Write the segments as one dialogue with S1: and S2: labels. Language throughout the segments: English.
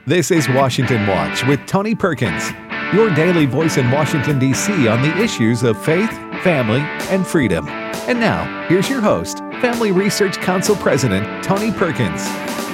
S1: This is Washington Watch with Tony Perkins, your daily voice in Washington, D.C. on the issues of faith, family, and freedom. And now, here's your host, Family Research Council President Tony Perkins.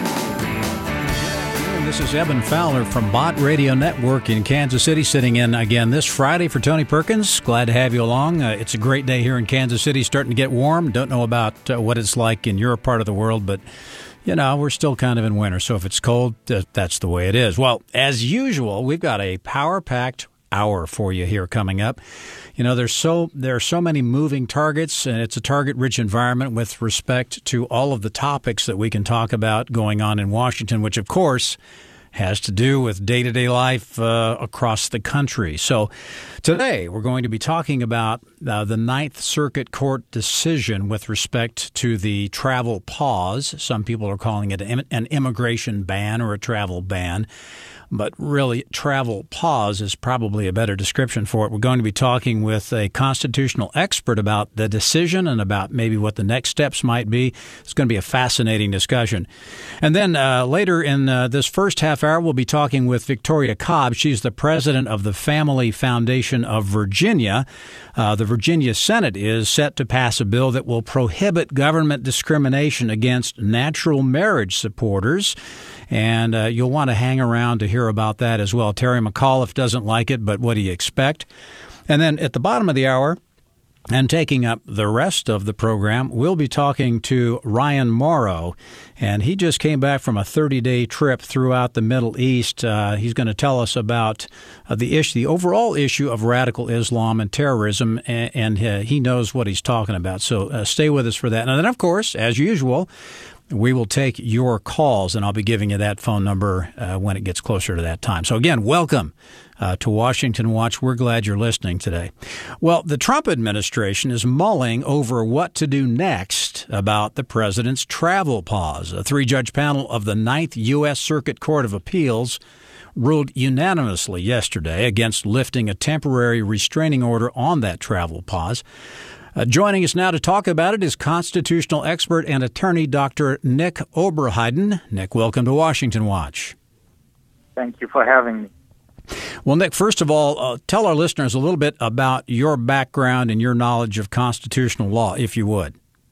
S2: This is Eben Fowler from Bott Radio Network in Kansas City, sitting in again this Friday for Tony Perkins. Glad to have you along. It's a great day here in Kansas City, starting to get warm. Don't know about what it's like in your part of the world, but you know, we're still kind of in winter, so if it's cold, that's the way it is. Well, as usual, we've got a power-packed hour for you here coming up. You know, there are so many moving targets, and it's a target-rich environment with respect to all of the topics that we can talk about going on in Washington, which, of course, has to do with day-to-day life across the country. So today we're going to be talking about the Ninth Circuit Court decision with respect to the travel pause. Some people are calling it an immigration ban or a travel ban. But really, travel pause is probably a better description for it. We're going to be talking with a constitutional expert about the decision and about maybe what the next steps might be. It's going to be a fascinating discussion. And then later in this first half hour, we'll be talking with Victoria Cobb. She's the president of the Family Foundation of Virginia. The Virginia Senate is set to pass a bill that will prohibit government discrimination against natural marriage supporters. And you'll want to hang around to hear about that as well. Terry McAuliffe doesn't like it, but what do you expect? And then at the bottom of the hour, and taking up the rest of the program, we'll be talking to Ryan Morrow. And he just came back from a 30-day trip throughout the Middle East. He's going to tell us about the overall issue of radical Islam and terrorism, and he knows what he's talking about. So stay with us for that. And then, of course, as usual, we will take your calls, and I'll be giving you that phone number when it gets closer to that time. So again, welcome to Washington Watch. We're glad you're listening today. Well, the Trump administration is mulling over what to do next about the president's travel pause. A three-judge panel of the Ninth U.S. Circuit Court of Appeals ruled unanimously yesterday against lifting a temporary restraining order on that travel pause. Joining us now to talk about it is constitutional expert and attorney Dr. Nick Oberheiden. Nick, welcome to Washington Watch.
S3: Thank you for having me.
S2: Well, Nick, first of all, tell our listeners a little bit about your background and your knowledge of constitutional law, if you would.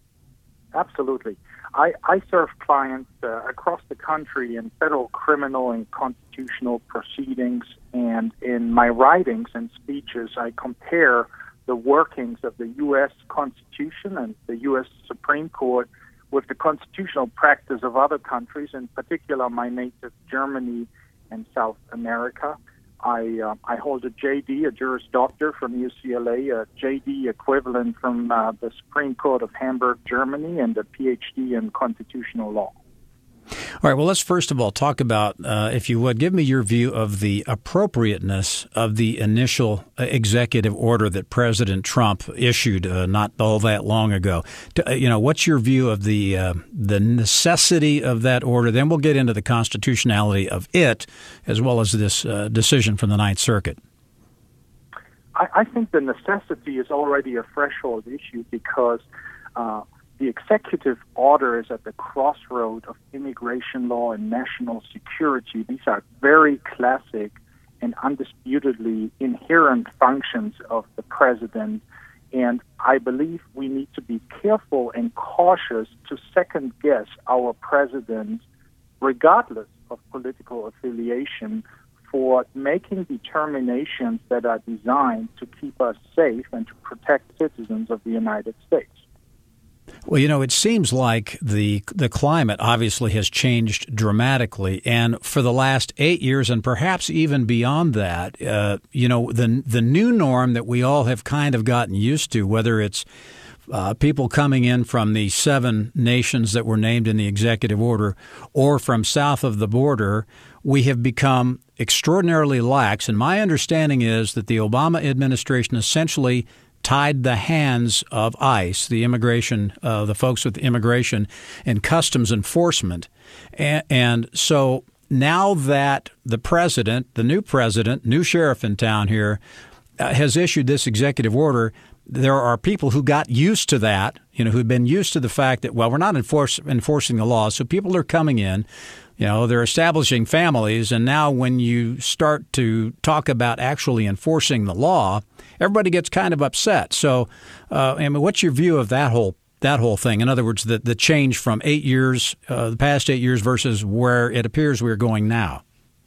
S3: Absolutely. I serve clients across the country in federal criminal and constitutional proceedings, and in my writings and speeches, I compare the workings of the U.S. Constitution and the U.S. Supreme Court with the constitutional practice of other countries, in particular my native Germany and South America. I hold a J.D., a Juris Doctor from UCLA, a J.D. equivalent from the Supreme Court of Hamburg, Germany, and a Ph.D. in constitutional law.
S2: All right, well, let's first of all talk about, if you would, give me your view of the appropriateness of the initial executive order that President Trump issued not all that long ago. What's your view of the necessity of that order? Then we'll get into the constitutionality of it, as well as this decision from the Ninth Circuit.
S3: I think the necessity is already a threshold issue because the executive order is at the crossroad of immigration law and national security. These are very classic and undisputedly inherent functions of the president. And I believe we need to be careful and cautious to second-guess our president, regardless of political affiliation, for making determinations that are designed to keep us safe and to protect citizens of the United States.
S2: Well, you know, it seems like the climate obviously has changed dramatically, and for the last 8 years, and perhaps even beyond that, the new norm that we all have kind of gotten used to, whether it's people coming in from the 7 nations that were named in the executive order or from south of the border, we have become extraordinarily lax. And my understanding is that the Obama administration essentially tied the hands of ICE, the immigration, the folks with immigration and customs enforcement. And so now that the president, the new sheriff in town here, has issued this executive order, there are people who got used to that, who've been used to the fact that, well, we're not enforcing the law, so people are coming in. They're establishing families, and now when you start to talk about actually enforcing the law, everybody gets kind of upset. So, what's your view of that whole thing? In other words, the change from 8 years, the past 8 years, versus where it appears we're going now.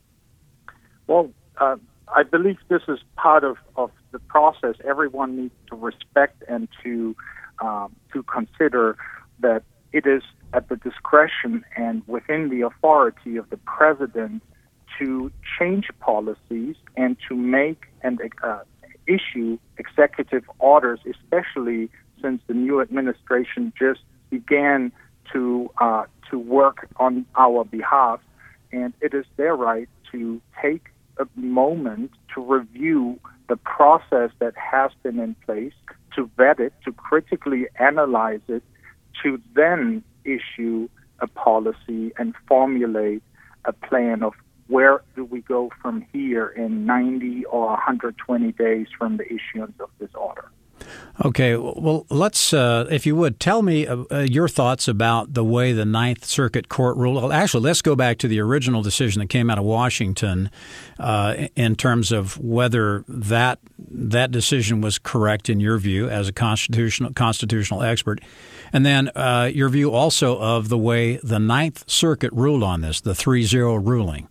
S3: Well, I believe this is part of the process. Everyone needs to respect and to consider that it is at the discretion and within the authority of the president to change policies and to make and issue executive orders, especially since the new administration just began to work on our behalf. And it is their right to take a moment to review the process that has been in place, to vet it, to critically analyze it, to then issue a policy and formulate a plan of where do we go from here in 90 or 120 days from the issuance of this order.
S2: Okay, well, let's, if you would, tell me your thoughts about the way the Ninth Circuit Court ruled. Well, actually, let's go back to the original decision that came out of Washington in terms of whether that decision was correct in your view as a constitutional expert, and then your view also of the way the Ninth Circuit ruled on this, the 3-0 ruling.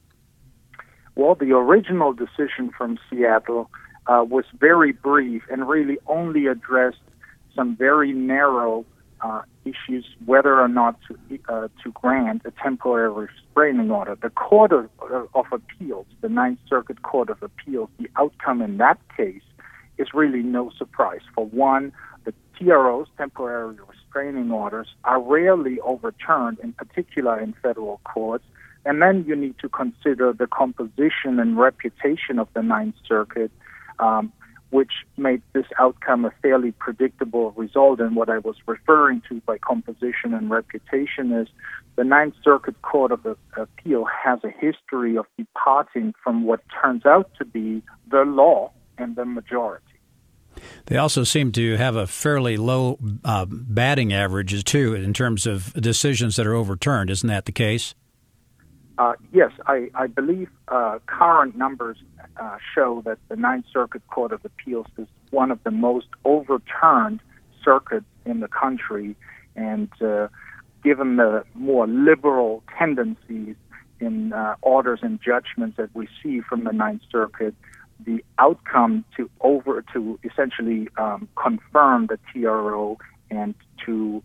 S3: Well, the original decision from Seattle was very brief and really only addressed some very narrow issues, whether or not to grant a temporary restraining order. The Court of Appeals, the Ninth Circuit Court of Appeals, the outcome in that case is really no surprise. For one, the TROs, temporary restraining orders, are rarely overturned, in particular in federal courts. And then you need to consider the composition and reputation of the Ninth Circuit, which made this outcome a fairly predictable result. And what I was referring to by composition and reputation is the Ninth Circuit Court of Appeal has a history of departing from what turns out to be the law and the majority.
S2: They also seem to have a fairly low batting averages, too, in terms of decisions that are overturned. Isn't that the case?
S3: Yes, I believe current numbers show that the Ninth Circuit Court of Appeals is one of the most overturned circuits in the country, and given the more liberal tendencies in orders and judgments that we see from the Ninth Circuit, the outcome to essentially confirm the TRO and to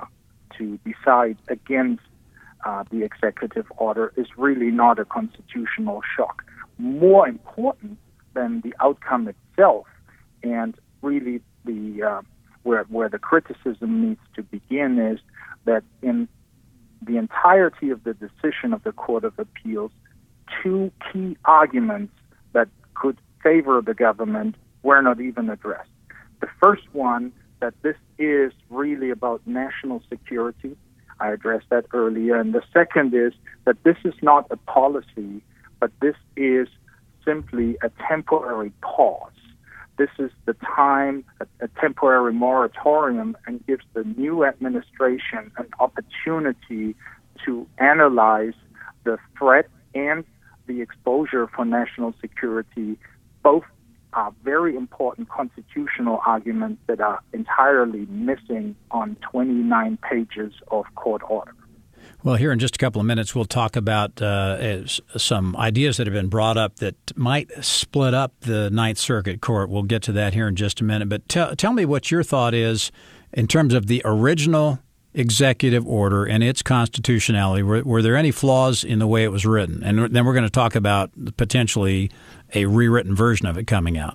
S3: decide against the executive order is really not a constitutional shock. More important than the outcome itself, and really the where the criticism needs to begin, is that in the entirety of the decision of the Court of Appeals, two key arguments that could favor the government were not even addressed. The first one, that this is really about national security. I addressed that earlier. And the second is that this is not a policy, but this is simply a temporary pause. This is the time, a temporary moratorium, and gives the new administration an opportunity to analyze the threat and the exposure for national security. Both are very important constitutional arguments that are entirely missing on 29 pages of court order.
S2: Well, here in just a couple of minutes, we'll talk about some ideas that have been brought up that might split up the Ninth Circuit Court. We'll get to that here in just a minute. But tell me what your thought is in terms of the original executive order and its constitutionality. Were there any flaws in the way it was written? And then we're going to talk about potentially a rewritten version of it coming out.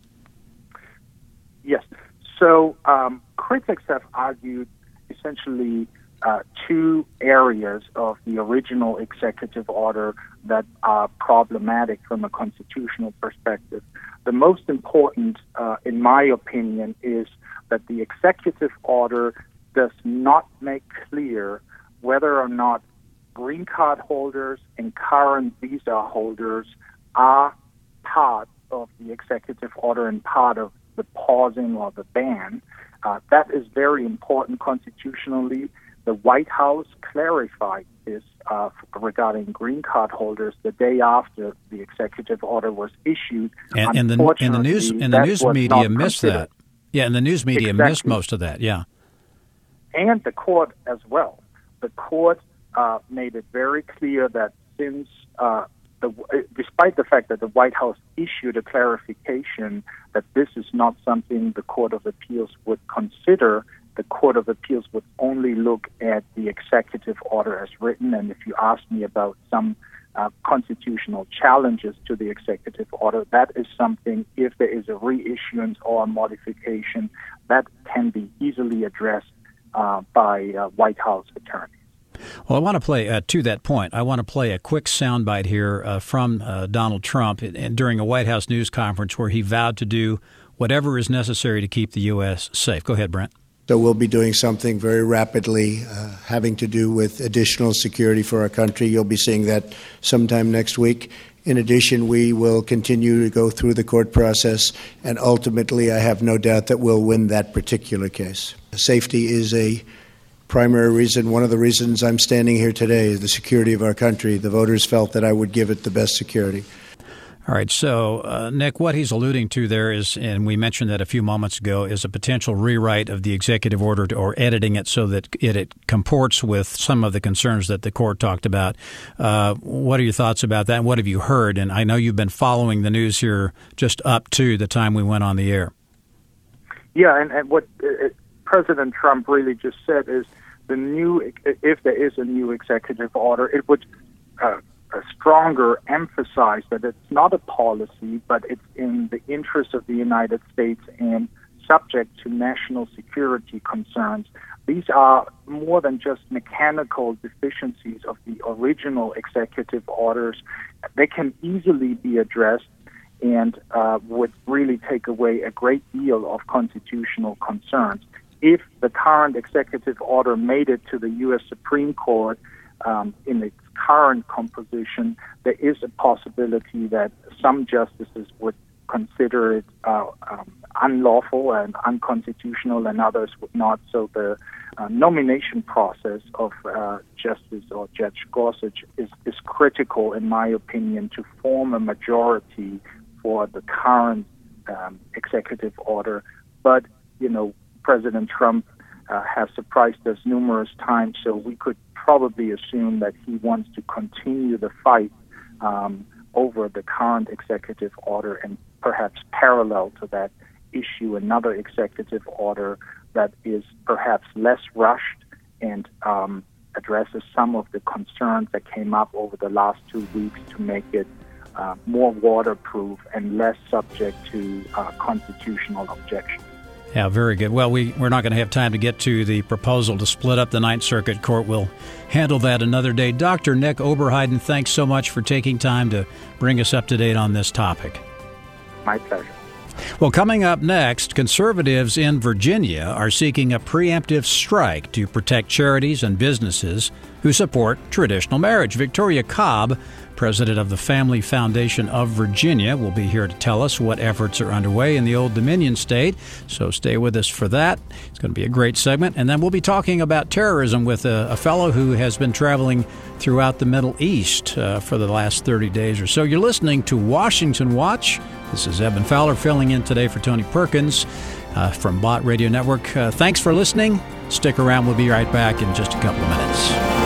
S3: Yes. So critics have argued essentially two areas of the original executive order that are problematic from a constitutional perspective. The most important, in my opinion, is that the executive order does not make clear whether or not green card holders and current visa holders are part of the executive order and part of the pausing or the ban. That is very important constitutionally. The White House clarified is regarding green card holders the day after the executive order was issued.
S2: And the news media missed that. Yeah, and the news media missed most of that. Yeah,
S3: and the court as well. The court made it very clear that since despite the fact that the White House issued a clarification that this is not something the Court of Appeals would consider, the Court of Appeals would only look at the executive order as written. And if you ask me about some constitutional challenges to the executive order, that is something, if there is a reissuance or a modification, that can be easily addressed by White House attorneys.
S2: Well, I want to play, to that point, I want to play a quick soundbite here from Donald Trump during a White House news conference where he vowed to do whatever is necessary to keep the U.S. safe. Go ahead, Brent.
S4: So we'll be doing something very rapidly having to do with additional security for our country. You'll be seeing that sometime next week. In addition, we will continue to go through the court process, and ultimately I have no doubt that we'll win that particular case. Safety is a primary reason. One of the reasons I'm standing here today is the security of our country. The voters felt that I would give it the best security.
S2: All right. So, Nick, what he's alluding to there is, and we mentioned that a few moments ago, is a potential rewrite of the executive order or editing it so that it comports with some of the concerns that the court talked about. What are your thoughts about that? And what have you heard? And I know you've been following the news here just up to the time we went on the air.
S3: Yeah, and what President Trump really just said is if there is a new executive order, it would stronger emphasize that it's not a policy, but it's in the interest of the United States and subject to national security concerns. These are more than just mechanical deficiencies of the original executive orders. They can easily be addressed and would really take away a great deal of constitutional concerns. If the current executive order made it to the U.S. Supreme Court in its current composition, there is a possibility that some justices would consider it unlawful and unconstitutional, and others would not. So the nomination process of Justice or Judge Gorsuch is critical, in my opinion, to form a majority for the current executive order. But, President Trump has surprised us numerous times, so we could probably assume that he wants to continue the fight over the current executive order and perhaps parallel to that issue another executive order that is perhaps less rushed and addresses some of the concerns that came up over the last 2 weeks to make it more waterproof and less subject to constitutional objections.
S2: Yeah, very good. Well, we're not going to have time to get to the proposal to split up the Ninth Circuit Court. We'll handle that another day. Dr. Nick Oberheiden, thanks so much for taking time to bring us up to date on this topic.
S3: My pleasure.
S2: Well, coming up next, conservatives in Virginia are seeking a preemptive strike to protect charities and businesses who support traditional marriage. Victoria Cobb, president of the Family Foundation of Virginia, will be here to tell us what efforts are underway in the Old Dominion state. So stay with us for that. It's going to be a great segment. And then we'll be talking about terrorism with a fellow who has been traveling throughout the Middle East for the last 30 days or so. You're listening to Washington Watch. This is Eben Fowler filling in today for Tony Perkins from Bott Radio Network. Thanks for listening. Stick around. We'll be right back in just a couple of minutes.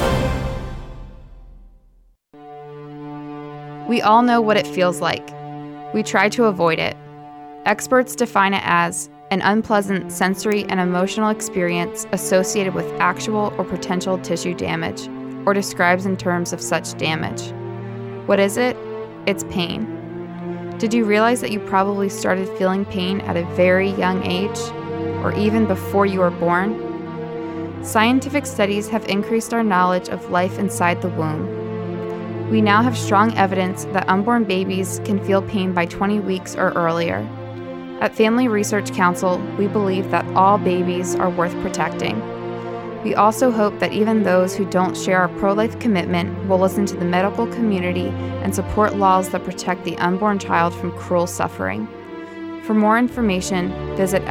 S5: We all know what it feels like. We try to avoid it. Experts define it as an unpleasant sensory and emotional experience associated with actual or potential tissue damage, or describes in terms of such damage. What is it? It's pain. Did you realize that you probably started feeling pain at a very young age, or even before you were born? Scientific studies have increased our knowledge of life inside the womb. We now have strong evidence that unborn babies can feel pain by 20 weeks or earlier. At Family Research Council, we believe that all babies are worth protecting. We also hope that even those who don't share our pro-life commitment will listen to the medical community and support laws that protect the unborn child from cruel suffering. For more information, visit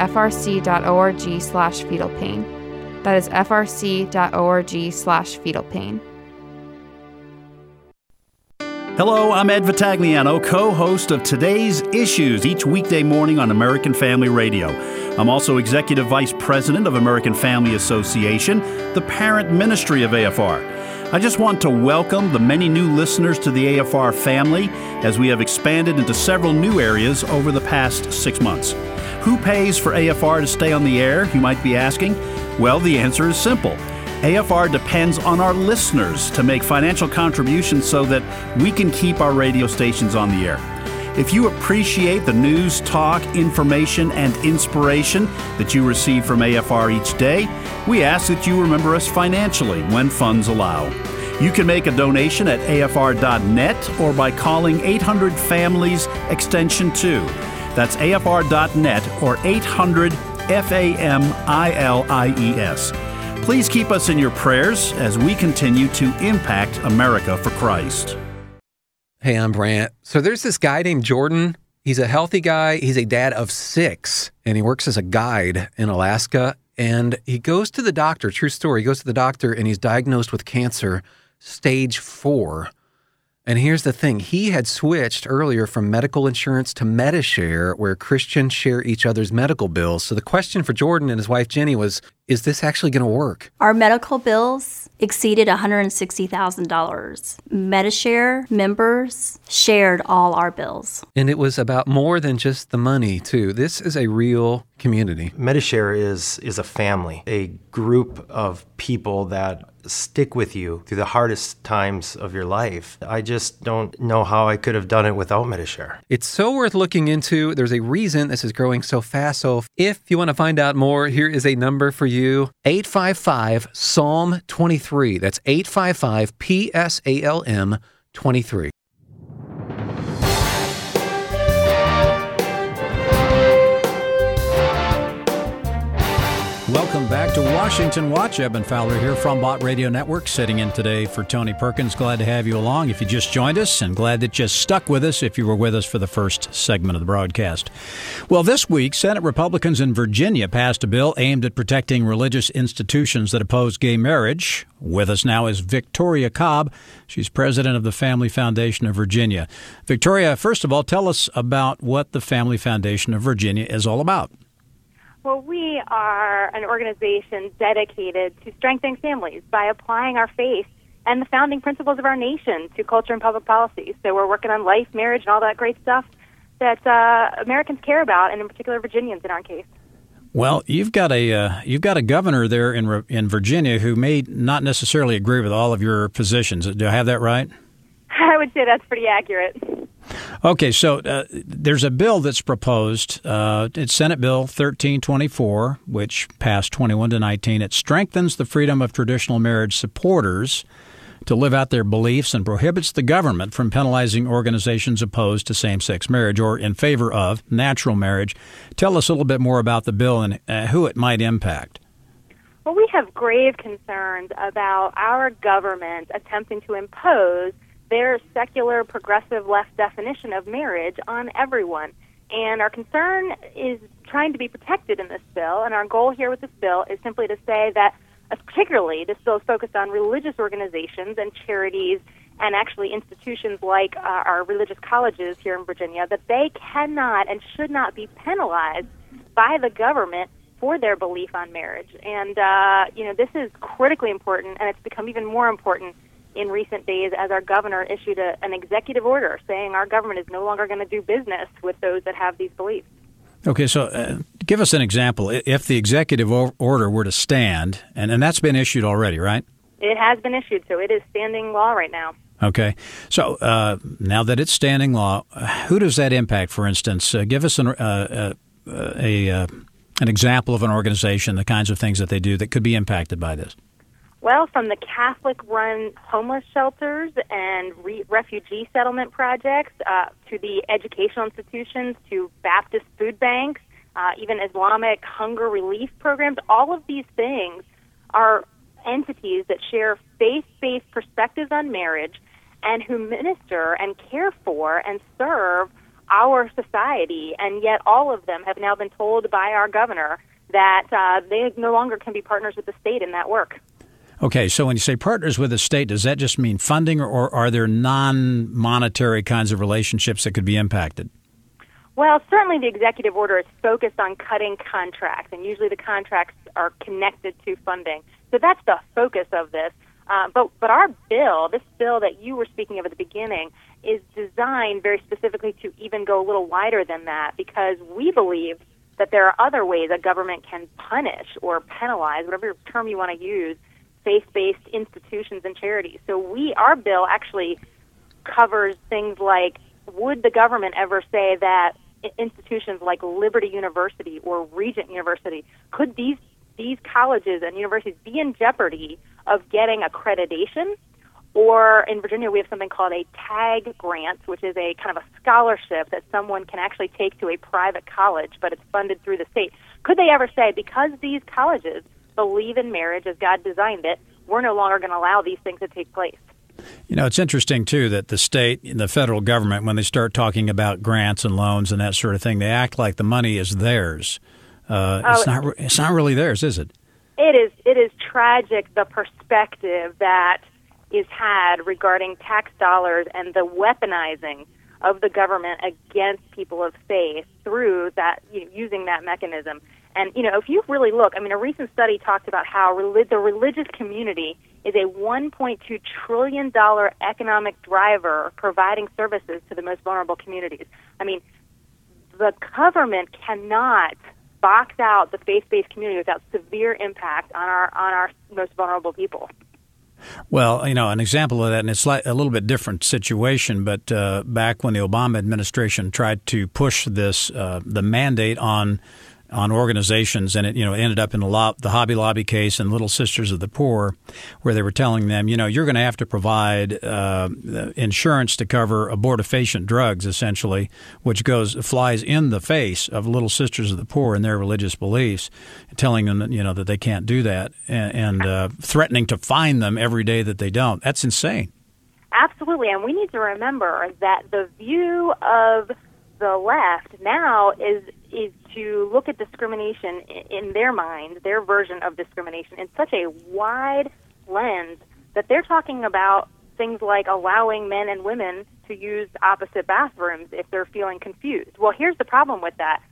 S5: frc.org/fetal pain. That is frc.org/fetal pain.
S6: Hello, I'm Ed Vitagliano, co-host of Today's Issues each weekday morning on American Family Radio. I'm also Executive Vice President of American Family Association, the parent ministry of AFR. I just want to welcome the many new listeners to the AFR family as we have expanded into several new areas over the past 6 months. Who pays for AFR to stay on the air, you might be asking? Well, the answer is simple. AFR depends on our listeners to make financial contributions so that we can keep our radio stations on the air. If you appreciate the news, talk, information, and inspiration that you receive from AFR each day, we ask that you remember us financially when funds allow. You can make a donation at afr.net or by calling 800-FAMILIES extension 2. That's afr.net or 800-FAMILIES. Please keep us in your prayers as we continue to impact America for Christ.
S7: Hey, I'm Brant. So there's this guy named Jordan. He's a healthy guy. He's a dad of 6, and he works as a guide in Alaska. And he goes to the doctor, true story, he goes to the doctor and he's diagnosed with cancer, stage 4. And here's the thing. He had switched earlier from medical insurance to Medi-Share, where Christians share each other's medical bills. So the question for Jordan and his wife, Jenny, was, is this actually going to work?
S8: Our medical bills exceeded $160,000. Medi-Share members shared all our bills.
S7: And it was about more than just the money, too. This is a real community.
S9: Medi-Share is a family, a group of people that stick with you through the hardest times of your life. I just don't know how I could have done it without Medi-Share.
S7: It's so worth looking into. There's a reason this is growing so fast. So if you want to find out more, here is a number for you. 855-PSALM-23. That's 855-PSALM-23.
S2: Welcome back to Washington Watch. Eben Fowler here from Bott Radio Network, sitting in today for Tony Perkins. Glad to have you along if you just joined us, and glad that you stuck with us if you were with us for the first segment of the broadcast. Well, this week, Senate Republicans in Virginia passed a bill aimed at protecting religious institutions that oppose gay marriage. With us now is Victoria Cobb. She's president of the Family Foundation of Virginia. Victoria, first of all, tell us about what the Family Foundation of Virginia is all about.
S10: Well, we are an organization dedicated to strengthening families by applying our faith and the founding principles of our nation to culture and public policy. So we're working on life, marriage, and all that great stuff that Americans care about, and in particular Virginians in our case.
S2: Well, you've got a governor there in Virginia who may not necessarily agree with all of your positions. Do I have that right?
S10: I would say that's pretty accurate.
S2: Okay, so there's a bill that's proposed. It's Senate Bill 1324, which passed 21-19. It strengthens the freedom of traditional marriage supporters to live out their beliefs and prohibits the government from penalizing organizations opposed to same-sex marriage or in favor of natural marriage. Tell us a little bit more about the bill and who it might impact.
S10: Well, we have grave concerns about our government attempting to impose their secular, progressive left definition of marriage on everyone. And our concern is trying to be protected in this bill, and our goal here with this bill is simply to say that, particularly, this bill is focused on religious organizations and charities and actually institutions like our religious colleges here in Virginia, that they cannot and should not be penalized by the government for their belief on marriage. And, this is critically important, and it's become even more important in recent days as our governor issued an executive order saying our government is no longer going to do business with those that have these beliefs.
S2: Okay, so give us an example. If the executive order were to stand, and that's been issued already, right?
S10: It has been issued, so it is standing law right now.
S2: Okay, so now that it's standing law, who does that impact, for instance? Give us an example of an organization, the kinds of things that they do that could be impacted by this.
S10: Well, from the Catholic-run homeless shelters and refugee settlement projects to the educational institutions, to Baptist food banks, even Islamic hunger relief programs, all of these things are entities that share faith-based perspectives on marriage and who minister and care for and serve our society. And yet all of them have now been told by our governor that they no longer can be partners with the state in that work.
S2: Okay, so when you say partners with the state, does that just mean funding, or are there non-monetary kinds of relationships that could be impacted?
S10: Well, certainly the executive order is focused on cutting contracts, and usually the contracts are connected to funding. So that's the focus of this. But our bill, this bill that you were speaking of at the beginning, is designed very specifically to even go a little wider than that, because we believe that there are other ways a government can punish or penalize, whatever term you want to use, faith-based institutions and charities. So our bill actually covers things like, would the government ever say that institutions like Liberty University or Regent University, could these colleges and universities be in jeopardy of getting accreditation? Or in Virginia, we have something called a TAG grant, which is a kind of a scholarship that someone can actually take to a private college, but it's funded through the state. Could they ever say, because these colleges believe in marriage as God designed it, we're no longer going to allow these things to take place?
S2: You know, it's interesting, too, that the state and the federal government, when they start talking about grants and loans and that sort of thing, they act like the money is theirs. It's not really theirs, is it?
S10: It is tragic, the perspective that is had regarding tax dollars and the weaponizing of the government against people of faith through that, using that mechanism. And, if you really look, a recent study talked about how the religious community is a $1.2 trillion economic driver providing services to the most vulnerable communities. The government cannot box out the faith-based community without severe impact on our most vulnerable people.
S2: Well, an example of that, and it's like a little bit different situation, but back when the Obama administration tried to push this, the mandate on organizations, and it ended up in the Hobby Lobby case and Little Sisters of the Poor, where they were telling them, you're going to have to provide insurance to cover abortifacient drugs, essentially, which flies in the face of Little Sisters of the Poor and their religious beliefs, telling them that that they can't do that, and threatening to fine them every day that they don't. That's insane.
S10: Absolutely, and we need to remember that the view of the left now is to look at discrimination in their mind, their version of discrimination, in such a wide lens that they're talking about things like allowing men and women to use opposite bathrooms if they're feeling confused. Well, here's the problem with that.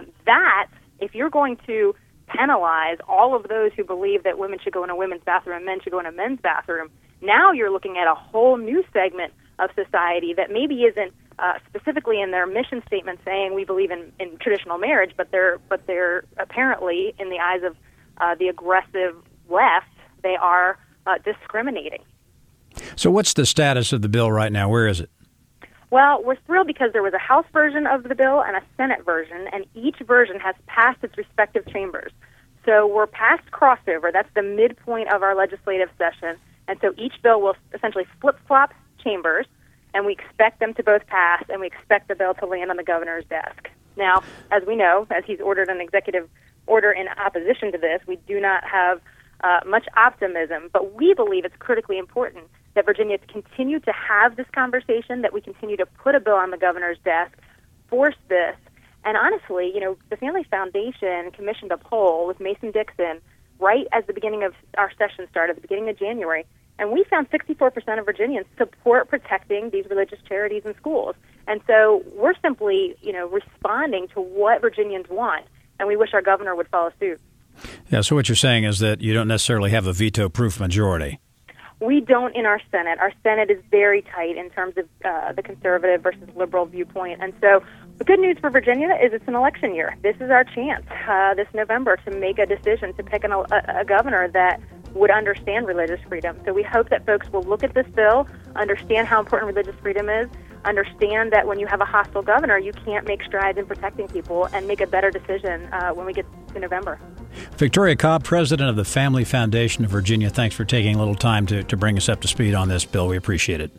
S10: If you're going to penalize all of those who believe that women should go in a women's bathroom and men should go in a men's bathroom, now you're looking at a whole new segment of society that maybe isn't specifically in their mission statement saying we believe in traditional marriage, but they're apparently, in the eyes of the aggressive left, they are discriminating.
S2: So what's the status of the bill right now? Where is it?
S10: Well, we're thrilled because there was a House version of the bill and a Senate version, and each version has passed its respective chambers. So we're past crossover. That's the midpoint of our legislative session. And so each bill will essentially flip-flop chambers, and we expect them to both pass, and we expect the bill to land on the governor's desk. Now, as we know, as he's ordered an executive order in opposition to this, we do not have much optimism, but we believe it's critically important that Virginia continue to have this conversation, that we continue to put a bill on the governor's desk, force this. And honestly, the Family Foundation commissioned a poll with Mason Dixon right as the beginning of our session started, at the beginning of January, and we found 64% of Virginians support protecting these religious charities and schools. And so we're simply, responding to what Virginians want, and we wish our governor would follow suit.
S2: Yeah, so what you're saying is that you don't necessarily have a veto-proof majority.
S10: We don't in our Senate. Our Senate is very tight in terms of the conservative versus liberal viewpoint. And so the good news for Virginia is it's an election year. This is our chance this November to make a decision to pick a governor that would understand religious freedom. So we hope that folks will look at this bill, understand how important religious freedom is, understand that when you have a hostile governor, you can't make strides in protecting people, and make a better decision when we get to November.
S2: Victoria Cobb, president of the Family Foundation of Virginia, thanks for taking a little time to bring us up to speed on this bill. We appreciate it.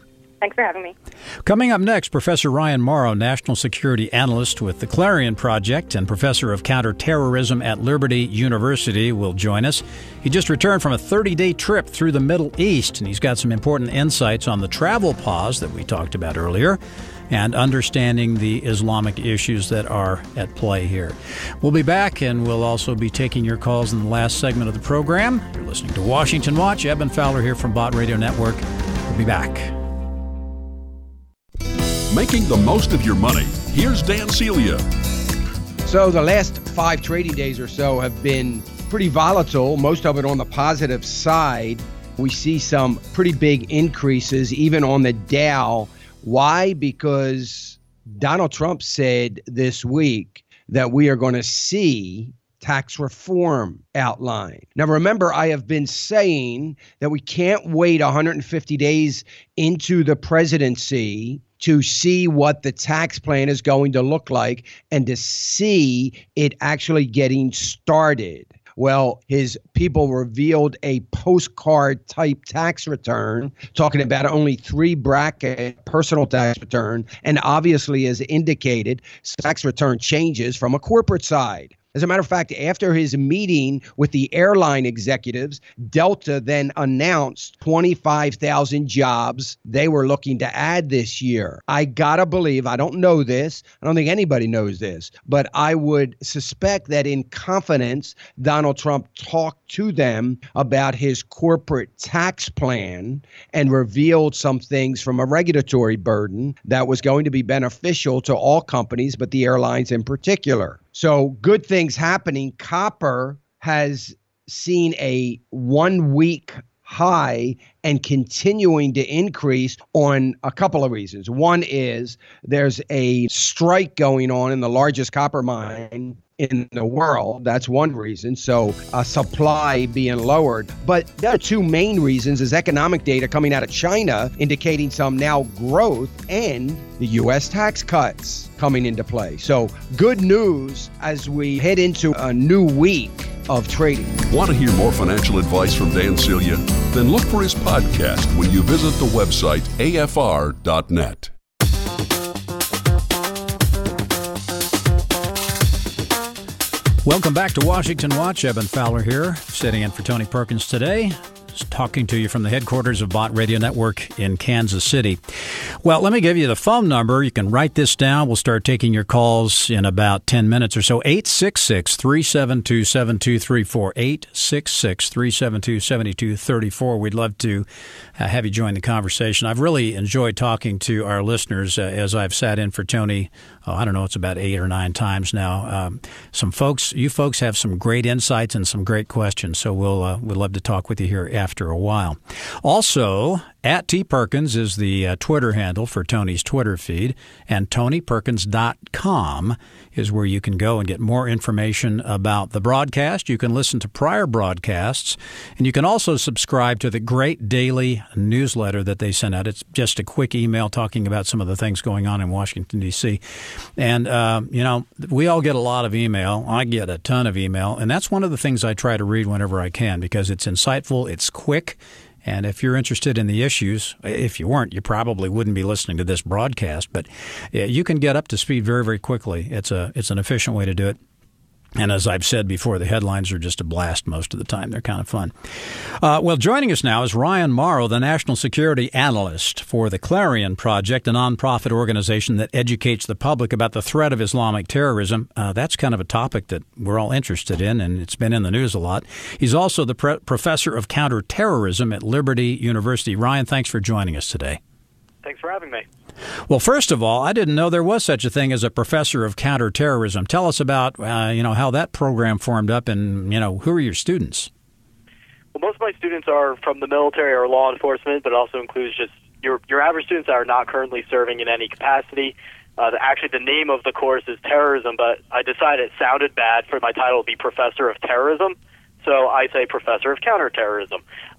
S10: Thanks for having me.
S2: Coming up next, Professor Ryan Mauro, National Security Analyst with the Clarion Project and Professor of Counterterrorism at Liberty University, will join us. He just returned from a 30-day trip through the Middle East, and he's got some important insights on the travel pause that we talked about earlier and understanding the Islamic issues that are at play here. We'll be back, and we'll also be taking your calls in the last segment of the program. You're listening to Washington Watch. Eben Fowler here from Bott Radio Network. We'll be back.
S11: Making the most of your money. Here's Dan Celia.
S12: So the last 5 trading days or so have been pretty volatile, most of it on the positive side. We see some pretty big increases, even on the Dow. Why? Because Donald Trump said this week that we are going to see tax reform outlined. Now, remember, I have been saying that we can't wait 150 days into the presidency to see what the tax plan is going to look like and to see it actually getting started. Well, his people revealed a postcard type tax return, talking about only 3 bracket personal tax return, and obviously, as indicated, tax return changes from a corporate side. As a matter of fact, after his meeting with the airline executives, Delta then announced 25,000 jobs they were looking to add this year. I gotta believe, I don't know this, I don't think anybody knows this, but I would suspect that in confidence, Donald Trump talked to them about his corporate tax plan and revealed some things from a regulatory burden that was going to be beneficial to all companies, but the airlines in particular. So good things happening. Copper has seen a 1-week high and continuing to increase on a couple of reasons. One is there's a strike going on in the largest copper mine in the world. That's one reason. So supply being lowered. But there are 2 main reasons is economic data coming out of China indicating some now growth and the U.S. tax cuts coming into play. So good news as we head into a new week of trading.
S11: Want to hear more financial advice from Dan Celia? Then look for his podcast when you visit the website afr.net.
S2: Welcome back to Washington Watch. Eben Fowler here, sitting in for Tony Perkins today. Just talking to you from the headquarters of Bott Radio Network in Kansas City. Well, let me give you the phone number. You can write this down. We'll start taking your calls in about 10 minutes or so. 866-372-7234. 866-372-7234. We'd love to have you join the conversation. I've really enjoyed talking to our listeners as I've sat in for Tony. I don't know, it's about 8 or 9 times now. You folks have some great insights and some great questions, so we'd love to talk with you here after a while. Also, @TPerkins is the Twitter handle for Tony's Twitter feed, and TonyPerkins.com is where you can go and get more information about the broadcast. You can listen to prior broadcasts, and you can also subscribe to the great daily newsletter that they send out. It's just a quick email talking about some of the things going on in Washington, D.C. And, we all get a lot of email. I get a ton of email, and that's one of the things I try to read whenever I can because it's insightful, it's quick. And if you're interested in the issues, if you weren't, you probably wouldn't be listening to this broadcast. But you can get up to speed very, very quickly. It's an efficient way to do it. And as I've said before, the headlines are just a blast most of the time. They're kind of fun. Well, joining us now is Ryan Mauro, the National Security Analyst for the Clarion Project, a nonprofit organization that educates the public about the threat of Islamic terrorism. That's kind of a topic that we're all interested in, and it's been in the news a lot. He's also the professor of counterterrorism at Liberty University. Ryan, thanks for joining us today.
S13: Thanks for having me.
S2: Well, first of all, I didn't know there was such a thing as a professor of counterterrorism. Tell us about, how that program formed up and, who are your students?
S13: Well, most of my students are from the military or law enforcement, but it also includes just your average students that are not currently serving in any capacity. Actually, the name of the course is terrorism, but I decided it sounded bad for my title to be professor of terrorism. So I say professor of counterterrorism.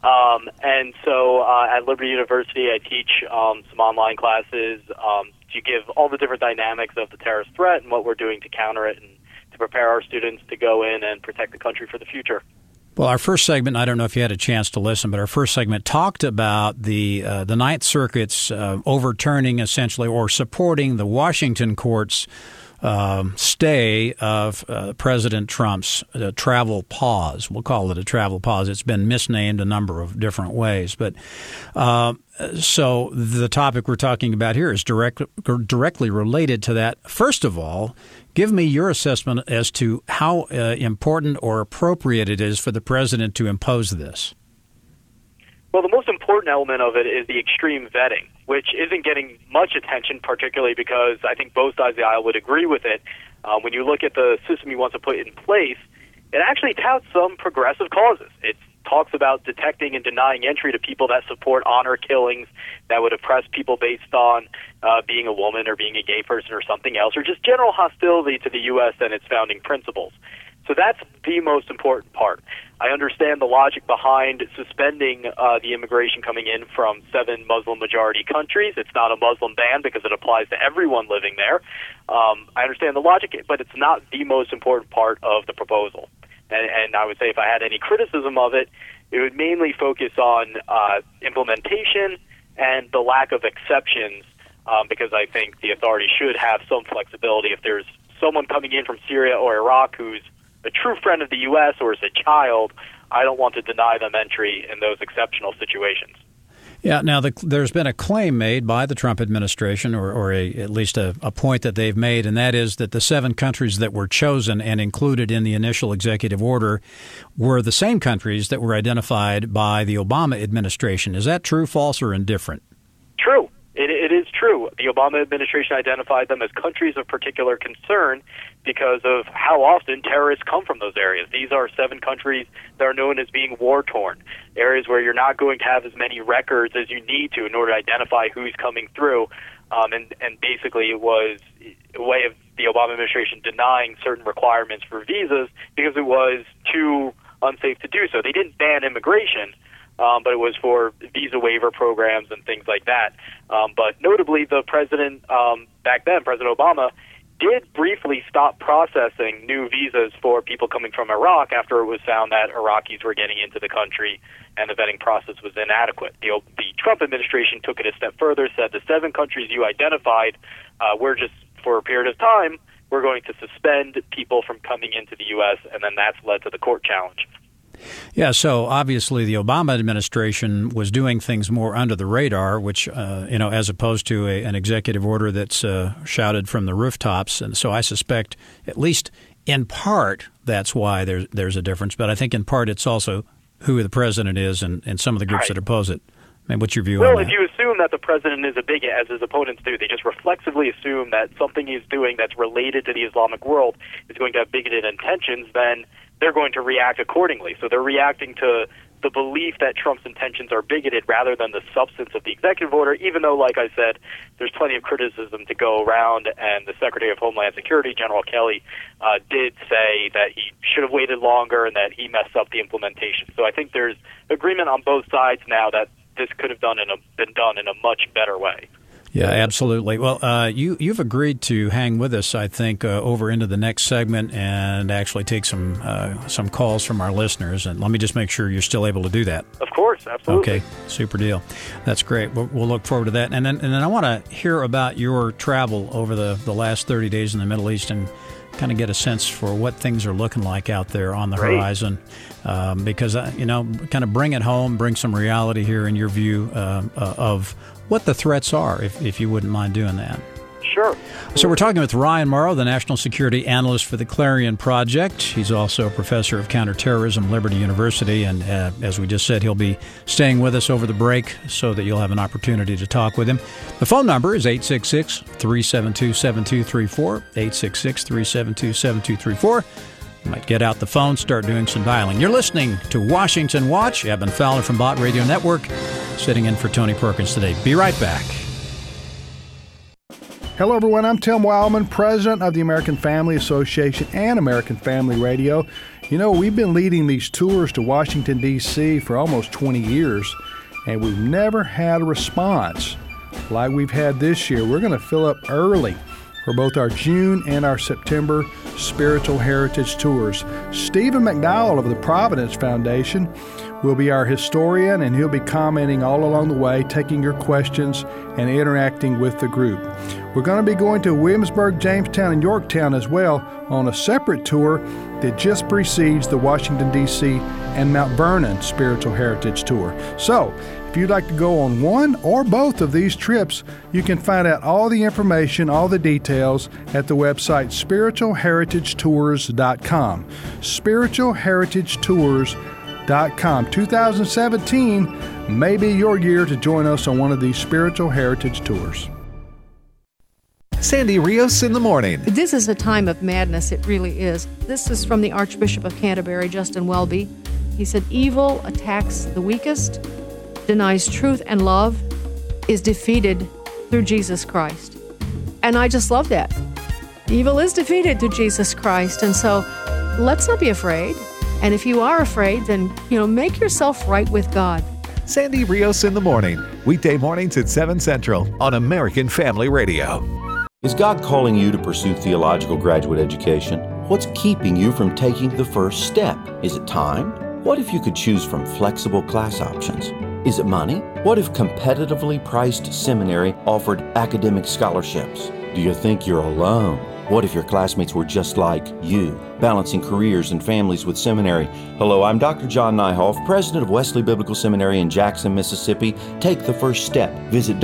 S13: And so at Liberty University, I teach some online classes to give all the different dynamics of the terrorist threat and what we're doing to counter it and to prepare our students to go in and protect the country for the future.
S2: Well, our first segment, I don't know if you had a chance to listen, but our first segment talked about the Ninth Circuit's overturning, essentially, or supporting the Washington court's stay of President Trump's travel pause. We'll call it a travel pause. It's been misnamed a number of different ways. But so the topic we're talking about here is directly related to that. First of all, give me your assessment as to how important or appropriate it is for the president to impose this.
S13: Well, the most important element of it is the extreme vetting, which isn't getting much attention, particularly because I think both sides of the aisle would agree with it. When you look at the system he wants to put in place, it actually touts some progressive causes. It talks about detecting and denying entry to people that support honor killings, that would oppress people based on being a woman or being a gay person or something else, or just general hostility to the U.S. and its founding principles. So that's the most important part. I understand the logic behind suspending the immigration coming in from 7 Muslim-majority countries. It's not a Muslim ban because it applies to everyone living there. I understand the logic, but it's not the most important part of the proposal. And I would say if I had any criticism of it, it would mainly focus on implementation and the lack of exceptions, because I think the authority should have some flexibility. If there's someone coming in from Syria or Iraq who's a true friend of the U.S. or is a child, I don't want to deny them entry in those exceptional situations.
S2: Yeah. Now, there's been a claim made by the Trump administration, or at least a point that they've made, and that is that the 7 countries that were chosen and included in the initial executive order were the same countries that were identified by the Obama administration. Is that true, false, or indifferent?
S13: True. It is true. The Obama administration identified them as countries of particular concern because of how often terrorists come from those areas. These are 7 countries that are known as being war-torn, areas where you're not going to have as many records as you need to in order to identify who's coming through. And basically it was a way of the Obama administration denying certain requirements for visas because it was too unsafe to do so. They didn't ban immigration, but it was for visa waiver programs and things like that. But notably, the president back then, President Obama, did briefly stop processing new visas for people coming from Iraq after it was found that Iraqis were getting into the country and the vetting process was inadequate. The Trump administration took it a step further, said the 7 countries you identified, we're just, for a period of time, we're going to suspend people from coming into the U.S., and then that's led to the court challenge.
S2: Yeah, so obviously the Obama administration was doing things more under the radar, which, as opposed to an executive order that's shouted from the rooftops. And so I suspect, at least in part, that's why there's a difference. But I think in part it's also who the president is and some of the groups that oppose it. I mean, what's your view on that?
S13: Well, if you assume that the president is a bigot, as his opponents do, they just reflexively assume that something he's doing that's related to the Islamic world is going to have bigoted intentions, then they're going to react accordingly. So they're reacting to the belief that Trump's intentions are bigoted rather than the substance of the executive order, even though, like I said, there's plenty of criticism to go around, and the Secretary of Homeland Security, General Kelly, did say that he should have waited longer and that he messed up the implementation. So I think there's agreement on both sides now that this could have been done in a much better way.
S2: Yeah, absolutely. Well, you've agreed to hang with us, I think, over into the next segment and actually take some calls from our listeners. And let me just make sure you're still able to do that.
S13: Of course, absolutely.
S2: Okay, super deal. That's great. We'll look forward to that. And then I want to hear about your travel over the last 30 days in the Middle East and kind of get a sense for what things are looking like out there on the horizon. Because, kind of bring it home, bring some reality here in your view of what the threats are, if you wouldn't mind doing that.
S13: Sure.
S2: So we're talking with Ryan Mauro, the National Security Analyst for the Clarion Project. He's also a professor of counterterrorism at Liberty University, and as we just said, he'll be staying with us over the break so that you'll have an opportunity to talk with him. The phone number is 866-372-7234, 866-372-7234. You might get out the phone, start doing some dialing. You're listening to Washington Watch. Eben Fowler from Bott Radio Network, sitting in for Tony Perkins today. Be right back.
S14: Hello, everyone. I'm Tim Wildman, president of the American Family Association and American Family Radio. We've been leading these tours to Washington, D.C. for almost 20 years, and we've never had a response like we've had this year. We're going to fill up early for both our June and our September Spiritual Heritage Tours. Stephen McDowell of the Providence Foundation will be our historian, and he'll be commenting all along the way, taking your questions and interacting with the group. We're going to be going to Williamsburg, Jamestown, and Yorktown as well on a separate tour that just precedes the Washington, D.C. and Mount Vernon Spiritual Heritage Tour. So, if you'd like to go on one or both of these trips, you can find out all the information, all the details at the website spiritualheritagetours.com. spiritualheritagetours.com. 2017 may be your year to join us on one of these Spiritual Heritage Tours.
S1: Sandy Rios in the morning.
S15: This is a time of madness, it really is. This is from the Archbishop of Canterbury, Justin Welby. He said, evil attacks the weakest, denies truth and love, is defeated through Jesus Christ. And I just love that. Evil is defeated through Jesus Christ. And so let's not be afraid. And if you are afraid, then, make yourself right with God.
S1: Sandy Rios in the morning. Weekday mornings at 7 Central on American Family Radio.
S16: Is God calling you to pursue theological graduate education? What's keeping you from taking the first step? Is it time? What if you could choose from flexible class options? Is it money? What if competitively priced seminary offered academic scholarships? Do you think you're alone? What if your classmates were just like you, balancing careers and families with seminary? Hello, I'm Dr. John Nyhoff, president of Wesley Biblical Seminary in Jackson, Mississippi. Take the first step. Visit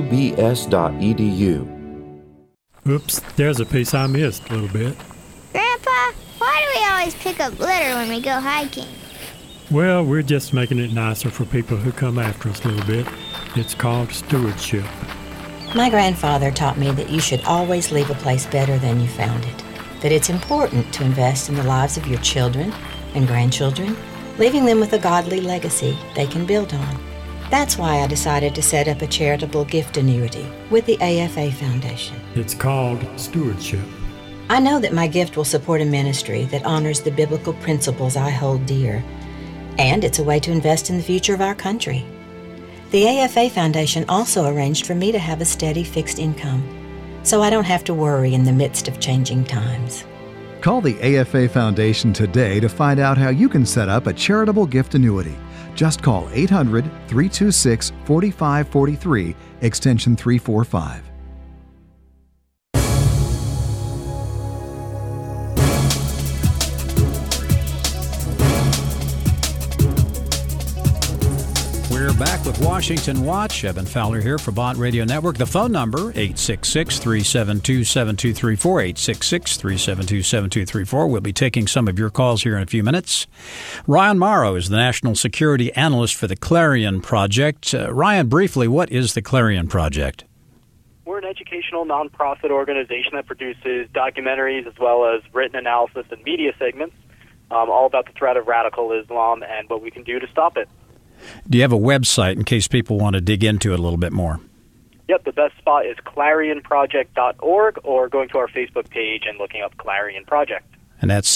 S16: wbs.edu.
S17: Oops, there's a piece I missed a little bit.
S18: Grandpa, why do we always pick up litter when we go hiking?
S17: Well, we're just making it nicer for people who come after us a little bit. It's called stewardship.
S19: My grandfather taught me that you should always leave a place better than you found it. That it's important to invest in the lives of your children and grandchildren, leaving them with a godly legacy they can build on. That's why I decided to set up a charitable gift annuity with the AFA Foundation.
S17: It's called stewardship.
S19: I know that my gift will support a ministry that honors the biblical principles I hold dear, and it's a way to invest in the future of our country. The AFA Foundation also arranged for me to have a steady fixed income, so I don't have to worry in the midst of changing times.
S20: Call the AFA Foundation today to find out how you can set up a charitable gift annuity. Just call 800-326-4543, extension 345.
S2: We're back with Washington Watch. Evan Fowler here for Bott Radio Network. The phone number, 866-372-7234, 866-372-7234. We'll be taking some of your calls here in a few minutes. Ryan Morrow is the National Security Analyst for the Clarion Project. Ryan, briefly, what is the Clarion Project?
S13: We're an educational nonprofit organization that produces documentaries as well as written analysis and media segments, all about the threat of radical Islam and what we can do to stop it.
S2: Do you have a website in case people want to dig into it a little bit more?
S13: Yep, the best spot is clarionproject.org or going to our Facebook page and looking up Clarion Project.
S2: And that's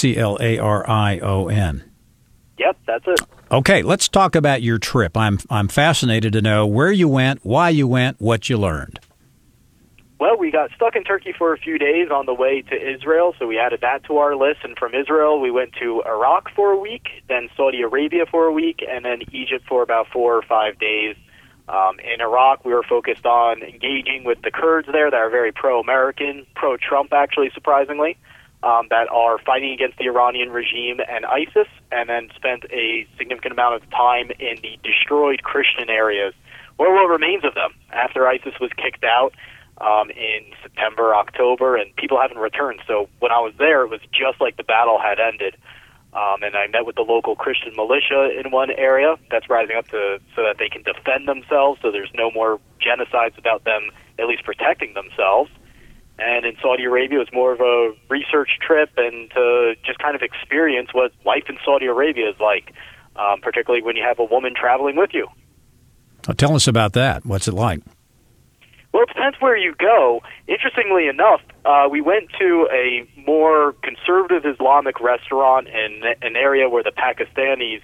S2: Clarion.
S13: Yep, that's it.
S2: Okay, let's talk about your trip. I'm fascinated to know where you went, why you went, what you learned.
S13: Well, we got stuck in Turkey for a few days on the way to Israel, so we added that to our list. And from Israel, we went to Iraq for a week, then Saudi Arabia for a week, and then Egypt for about 4 or 5 days. In Iraq, we were focused on engaging with the Kurds there that are very pro-American, pro-Trump, actually, surprisingly, that are fighting against the Iranian regime and ISIS, and then spent a significant amount of time in the destroyed Christian areas, or what remains of them, after ISIS was kicked out in September, October, and people haven't returned. So when I was there, it was just like the battle had ended. And I met with the local Christian militia in one area that's rising up so that they can defend themselves, so there's no more genocides without them at least protecting themselves. And in Saudi Arabia, it was more of a research trip and to just kind of experience what life in Saudi Arabia is like, particularly when you have a woman traveling with you.
S2: Tell us about that. What's it like?
S13: Well, it depends where you go. Interestingly enough, we went to a more conservative Islamic restaurant in an area where the Pakistanis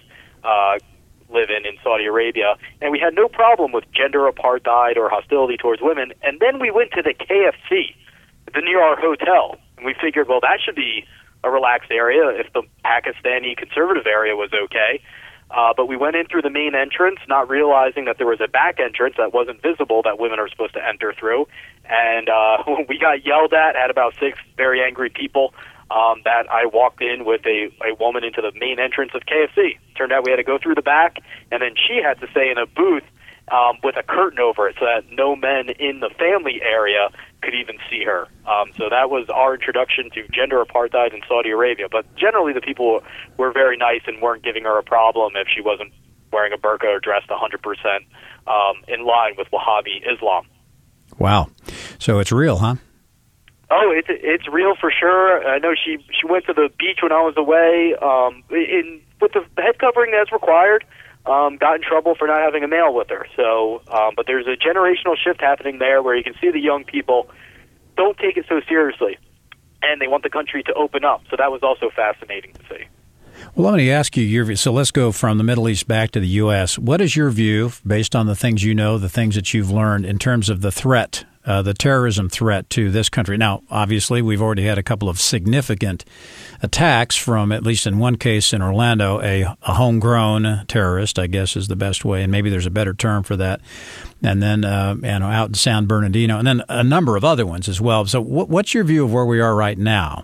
S13: live in Saudi Arabia, and we had no problem with gender apartheid or hostility towards women. And then we went to the KFC. near our hotel. And we figured, well, that should be a relaxed area if the Pakistani conservative area was okay. But we went in through the main entrance, not realizing that there was a back entrance that wasn't visible that women are supposed to enter through. And we got yelled at, had about 6 very angry people, that I walked in with a woman into the main entrance of KFC. Turned out we had to go through the back, and then she had to stay in a booth with a curtain over it so that no men in the family area could even see her. So that was our introduction to gender apartheid in Saudi Arabia. But generally the people were very nice and weren't giving her a problem if she wasn't wearing a burqa or dressed 100% in line with Wahhabi Islam.
S2: Wow. So it's real, huh?
S13: Oh, it's real for sure. I know she went to the beach when I was away with the head covering as required. Got in trouble for not having a male with her. So, but there's a generational shift happening there where you can see the young people don't take it so seriously, and they want the country to open up. So that was also fascinating to see.
S2: Well, let me ask you your view. So let's go from the Middle East back to the U.S. What is your view, based on the things you know, the things that you've learned, in terms of the threat, the terrorism threat to this country? Now, obviously, we've already had a couple of significant attacks from, at least in one case in Orlando, a homegrown terrorist, I guess is the best way, and maybe there's a better term for that, and then out in San Bernardino, and then a number of other ones as well. So what's your view of where we are right now?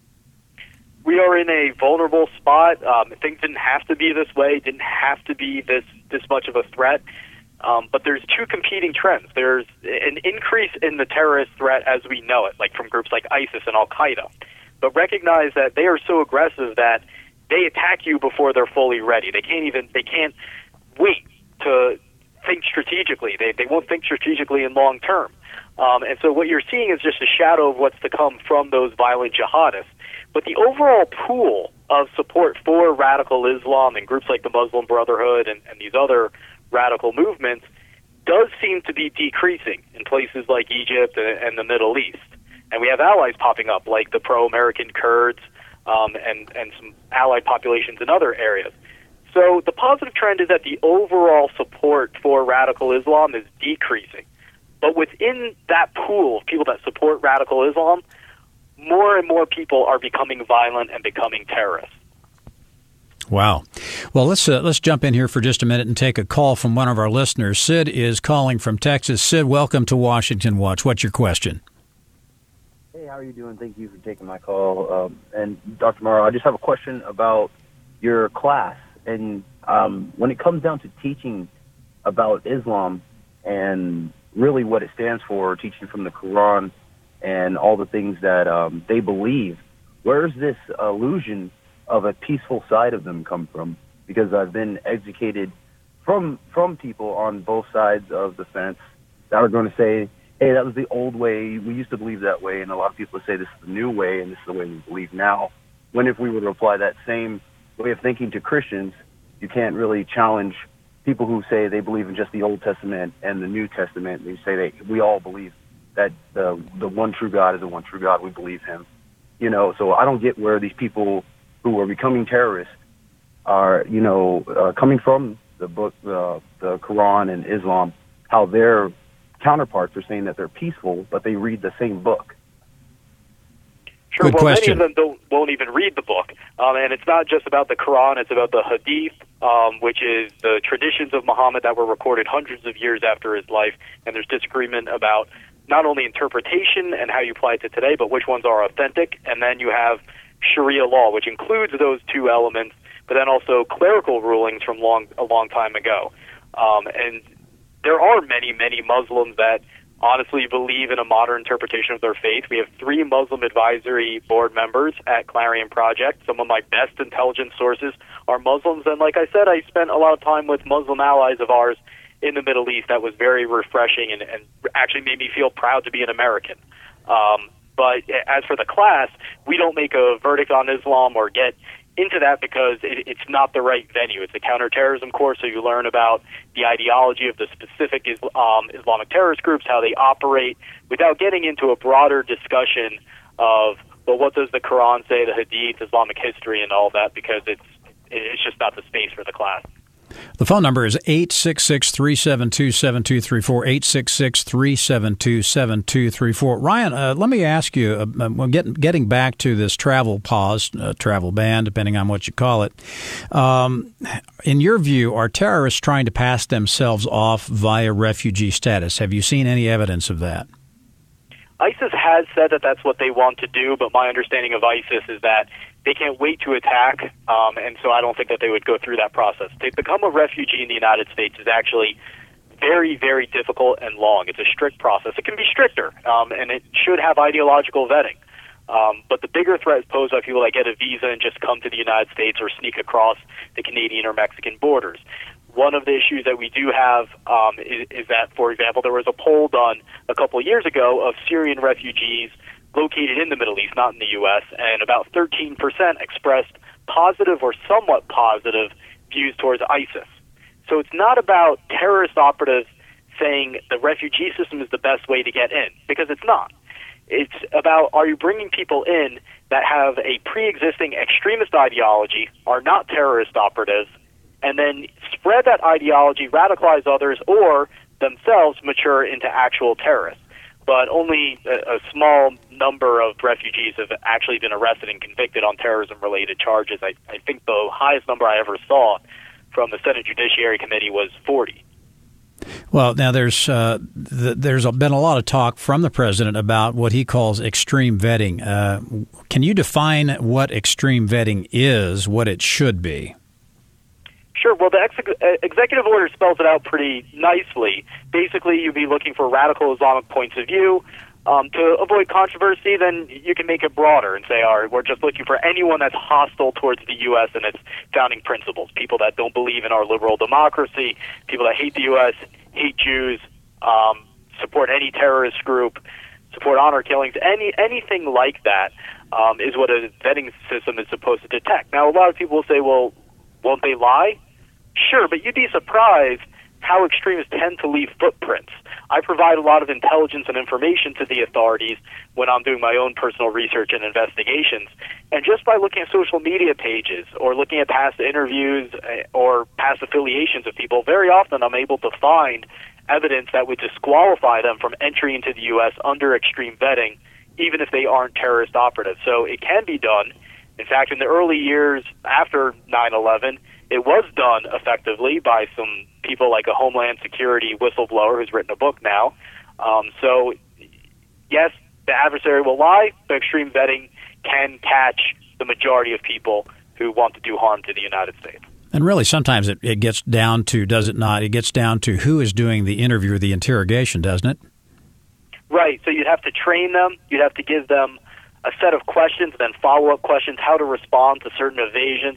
S13: We are in a vulnerable spot. Things didn't have to be this way, didn't have to be this much of a threat. But there's 2 competing trends. There's an increase in the terrorist threat as we know it, like from groups like ISIS and Al-Qaeda. But recognize that they are so aggressive that they attack you before they're fully ready. They can't wait to think strategically. They won't think strategically in long term. And so what you're seeing is just a shadow of what's to come from those violent jihadists. But the overall pool of support for radical Islam and groups like the Muslim Brotherhood and these other radical movements does seem to be decreasing in places like Egypt and the Middle East. And we have allies popping up like the pro-American Kurds and some allied populations in other areas. So the positive trend is that the overall support for radical Islam is decreasing. But within that pool of people that support radical Islam, more and more people are becoming violent and becoming terrorists.
S2: Wow. Well, let's jump in here for just a minute and take a call from one of our listeners. Sid is calling from Texas. Sid, welcome to Washington Watch. What's your question?
S21: Hey, how are you doing? Thank you for taking my call. And Dr. Morrow, I just have a question about your class. And when it comes down to teaching about Islam and really what it stands for, teaching from the Quran and all the things that they believe, where's this illusion of a peaceful side of them come from? Because I've been educated from people on both sides of the fence that are going to say, hey, that was the old way, we used to believe that way, and a lot of people say this is the new way and this is the way we believe now. When if we were to apply that same way of thinking to Christians, you can't really challenge people who say they believe in just the Old Testament and the New Testament. They say we all believe that the one true God is the one true God. We believe him. So I don't get where these people who are becoming terrorists are, coming from the book, the Quran and Islam, how their counterparts are saying that they're peaceful, but they read the same book.
S13: Sure.
S2: Good
S13: well,
S2: question.
S13: Many of them won't even read the book. And it's not just about the Quran, it's about the Hadith, which is the traditions of Muhammad that were recorded hundreds of years after his life. And there's disagreement about not only interpretation and how you apply it to today, but which ones are authentic. And then you have Sharia law, which includes those 2 elements, but then also clerical rulings from a long time ago. And there are many, many Muslims that honestly believe in a modern interpretation of their faith. We have 3 Muslim advisory board members at Clarion Project. Some of my best intelligence sources are Muslims. And like I said, I spent a lot of time with Muslim allies of ours in the Middle East. That was very refreshing and actually made me feel proud to be an American. But as for the class, we don't make a verdict on Islam or get into that because it's not the right venue. It's a counterterrorism course, so you learn about the ideology of the specific Islamic terrorist groups, how they operate, without getting into a broader discussion of, well, what does the Quran say, the Hadith, Islamic history, and all that, because it's just not the space for the class.
S2: The phone number is 866-372-7234, 866-372-7234. Ryan, let me ask you, getting back to this travel pause, travel ban, depending on what you call it. In your view, are terrorists trying to pass themselves off via refugee status? Have you seen any evidence of that?
S13: ISIS has said that that's what they want to do, but my understanding of ISIS is that they can't wait to attack, and so I don't think that they would go through that process. To become a refugee in the United States is actually very, very difficult and long. It's a strict process. It can be stricter, and it should have ideological vetting. But the bigger threat is posed by people that get a visa and just come to the United States or sneak across the Canadian or Mexican borders. One of the issues that we do have is that, for example, there was a poll done a couple of years ago of Syrian refugees located in the Middle East, not in the U.S., and about 13% expressed positive or somewhat positive views towards ISIS. So it's not about terrorist operatives saying the refugee system is the best way to get in, because it's not. It's about, are you bringing people in that have a pre-existing extremist ideology, are not terrorist operatives, and then spread that ideology, radicalize others, or themselves mature into actual terrorists. But only a small number of refugees have actually been arrested and convicted on terrorism-related charges. I think the highest number I ever saw from the Senate Judiciary Committee was 40.
S2: Well, now there's been a lot of talk from the president about what he calls extreme vetting. Can you define what extreme vetting is, what it should be?
S13: Sure. Well, the executive order spells it out pretty nicely. Basically, you'd be looking for radical Islamic points of view. To avoid controversy, then you can make it broader and say, all right, we're just looking for anyone that's hostile towards the U.S. and its founding principles, people that don't believe in our liberal democracy, people that hate the U.S., hate Jews, support any terrorist group, support honor killings, anything like that is what a vetting system is supposed to detect. Now, a lot of people will say, well, won't they lie? Sure, but you'd be surprised how extremists tend to leave footprints. I provide a lot of intelligence and information to the authorities when I'm doing my own personal research and investigations. And just by looking at social media pages or looking at past interviews or past affiliations of people, very often I'm able to find evidence that would disqualify them from entry into the U.S. under extreme vetting, even if they aren't terrorist operatives. So it can be done. In fact, in the early years after 9/11, it was done effectively by some people like a Homeland Security whistleblower who's written a book now. So, yes, the adversary will lie, but extreme vetting can catch the majority of people who want to do harm to the United States.
S2: And really, sometimes it gets down to, does it not? It gets down to who is doing the interview or the interrogation, doesn't it?
S13: Right. So you'd have to train them. You'd have to give them a set of questions, then follow-up questions, how to respond to certain evasions.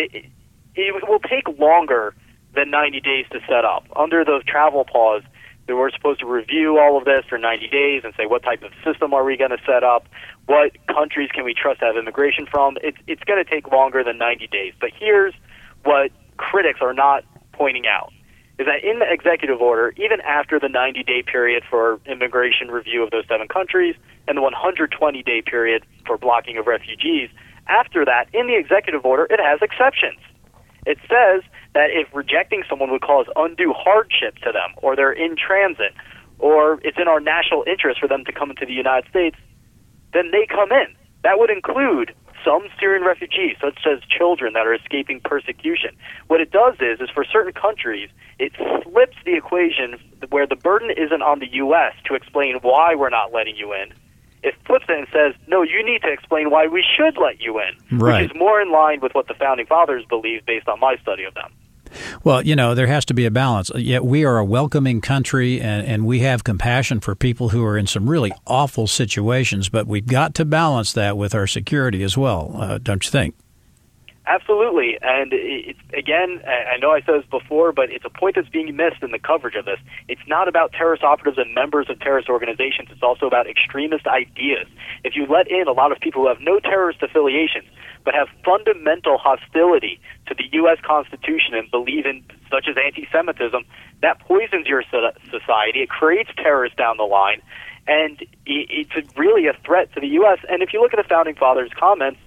S13: It will take longer than 90 days to set up. Under the travel pause, they were supposed to review all of this for 90 days and say, what type of system are we going to set up? What countries can we trust to have immigration from? It's going to take longer than 90 days. But here's what critics are not pointing out, is that in the executive order, even after the 90-day period for immigration review of those 7 countries and the 120-day period for blocking of refugees, after that, in the executive order, it has exceptions. It says that if rejecting someone would cause undue hardship to them, or they're in transit, or it's in our national interest for them to come into the United States, then they come in. That would include some Syrian refugees, such as children that are escaping persecution. What it does is for certain countries, it flips the equation where the burden isn't on the U.S. to explain why we're not letting you in. It flips it and says, no, you need to explain why we should let you in,
S2: right,
S13: which is more in line with what the Founding Fathers believed based on my study of them.
S2: Well, there has to be a balance. Yet we are a welcoming country, and we have compassion for people who are in some really awful situations, but we've got to balance that with our security as well, don't you think?
S13: Absolutely. And again, I know I said this before, but it's a point that's being missed in the coverage of this. It's not about terrorist operatives and members of terrorist organizations. It's also about extremist ideas. If you let in a lot of people who have no terrorist affiliations, but have fundamental hostility to the U.S. Constitution and believe in, such as anti-Semitism, that poisons your society. It creates terrorists down the line, and it's really a threat to the U.S. And if you look at the Founding Fathers' comments,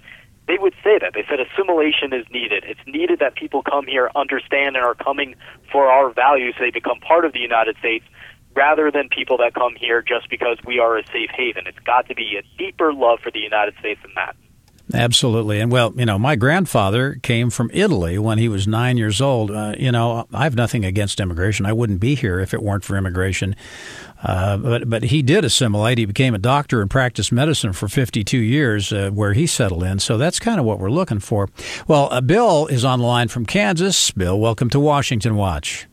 S13: they would say that. They said assimilation is needed. It's needed that people come here, understand, and are coming for our values so they become part of the United States, rather than people that come here just because we are a safe haven. It's got to be a deeper love for the United States than that.
S2: Absolutely. And, well, my grandfather came from Italy when he was 9 years old. I have nothing against immigration. I wouldn't be here if it weren't for immigration. But he did assimilate. He became a doctor and practiced medicine for 52 years where he settled in. So that's kind of what we're looking for. Well, Bill is on the line from Kansas. Bill, welcome to Washington Watch.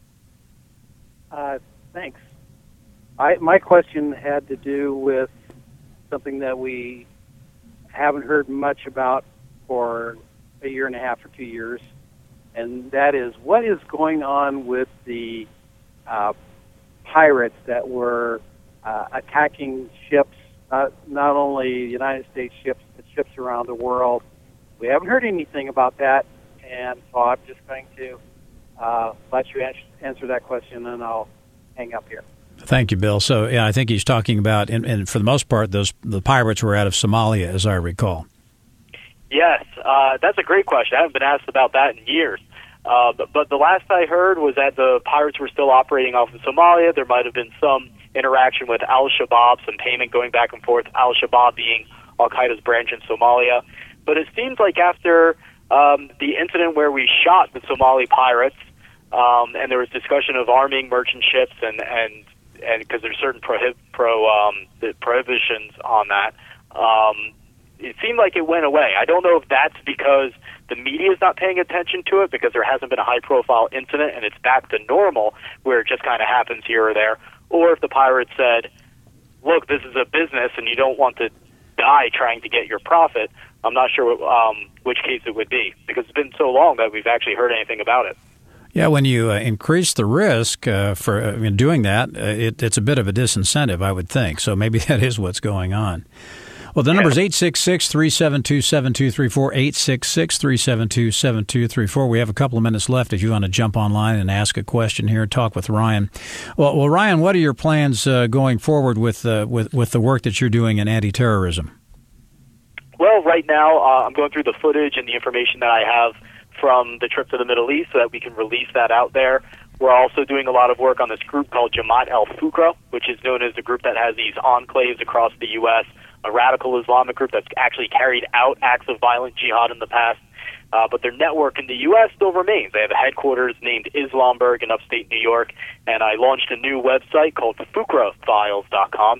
S4: Thanks. My question had to do with something that we haven't heard much about for a year and a half or 2 years, and that is what is going on with the pirates that were attacking ships, not only the United States ships, but ships around the world. We haven't heard anything about that, and so I'm just going to let you answer that question, and I'll hang up here.
S2: Thank you, Bill. So, I think he's talking about, and for the most part, the pirates were out of Somalia, as I recall.
S13: Yes, that's a great question. I haven't been asked about that in years. But the last I heard was that the pirates were still operating off of Somalia. There might have been some interaction with Al-Shabaab, some payment going back and forth, Al-Shabaab being Al-Qaeda's branch in Somalia. But it seems like after the incident where we shot the Somali pirates, and there was discussion of arming merchant ships and because there's certain prohibitions on that, it seemed like it went away. I don't know if that's because the media is not paying attention to it because there hasn't been a high-profile incident and it's back to normal where it just kind of happens here or there, or if the pirates said, look, this is a business and you don't want to die trying to get your profit. I'm not sure which case it would be because it's been so long that we've actually heard anything about it.
S2: Yeah, when you increase the risk for doing that, it's a bit of a disincentive, I would think. So maybe that is what's going on. Well, the number is 866-372-7234, 866-372-7234. We have a couple of minutes left if you want to jump online and ask a question here, talk with Ryan. Well, Ryan, what are your plans going forward with the work that you're doing in anti-terrorism?
S13: Well, right now I'm going through the footage and the information that I have from the trip to the Middle East so that we can release that out there. We're also doing a lot of work on this group called Jamaat al-Fuqra, which is known as the group that has these enclaves across the U.S., a radical Islamic group that's actually carried out acts of violent jihad in the past. But their network in the U.S. still remains. They have a headquarters named Islamberg in upstate New York, and I launched a new website called FuqraFiles.com,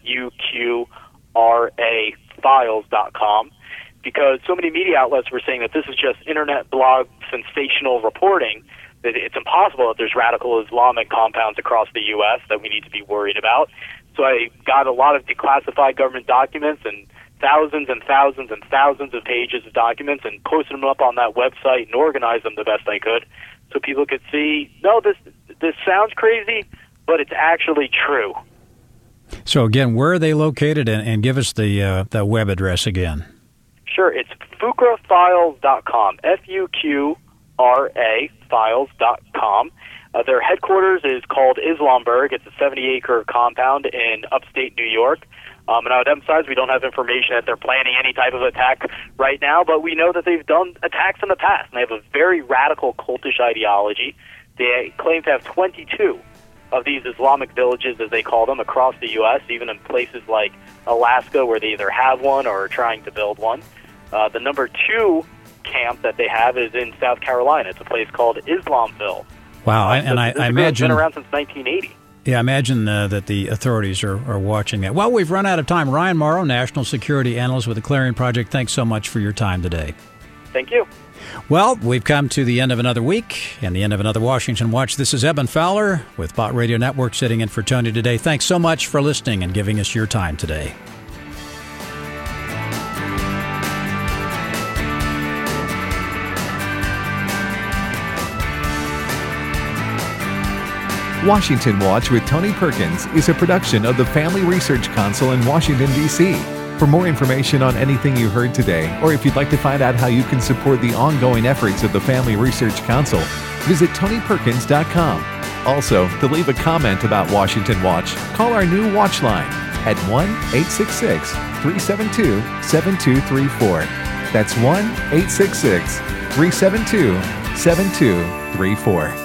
S13: F-U-Q-R-A Files.com, because so many media outlets were saying that this is just internet blog sensational reporting, that it's impossible that there's radical Islamic compounds across the U.S. that we need to be worried about. So I got a lot of declassified government documents and thousands and thousands and thousands of pages of documents and posted them up on that website and organized them the best I could so people could see, no, this sounds crazy, but it's actually true.
S2: So again, where are they located? And give us the web address again.
S13: Sure, it's FuqraFiles.com, F-U-Q-R-A Files.com. Their headquarters is called Islamberg. It's a 70-acre compound in upstate New York. And I would emphasize we don't have information that they're planning any type of attack right now, but we know that they've done attacks in the past, and they have a very radical cultish ideology. They claim to have 22 of these Islamic villages, as they call them, across the U.S., even in places like Alaska where they either have one or are trying to build one. The number 2 camp that they have is in South Carolina. It's a place called Islamville.
S2: Wow, I imagine
S13: it's been around since 1980.
S2: Yeah, I imagine that the authorities are watching that. Well, we've run out of time. Ryan Morrow, National Security Analyst with the Clarion Project, thanks so much for your time today.
S13: Thank you.
S2: Well, we've come to the end of another week and the end of another Washington Watch. This is Eben Fowler with Bott Radio Network sitting in for Tony today. Thanks so much for listening and giving us your time today.
S1: Washington Watch with Tony Perkins is a production of the Family Research Council in Washington, D.C. For more information on anything you heard today, or if you'd like to find out how you can support the ongoing efforts of the Family Research Council, visit TonyPerkins.com. Also, to leave a comment about Washington Watch, call our new Watch line at 1-866-372-7234. That's 1-866-372-7234.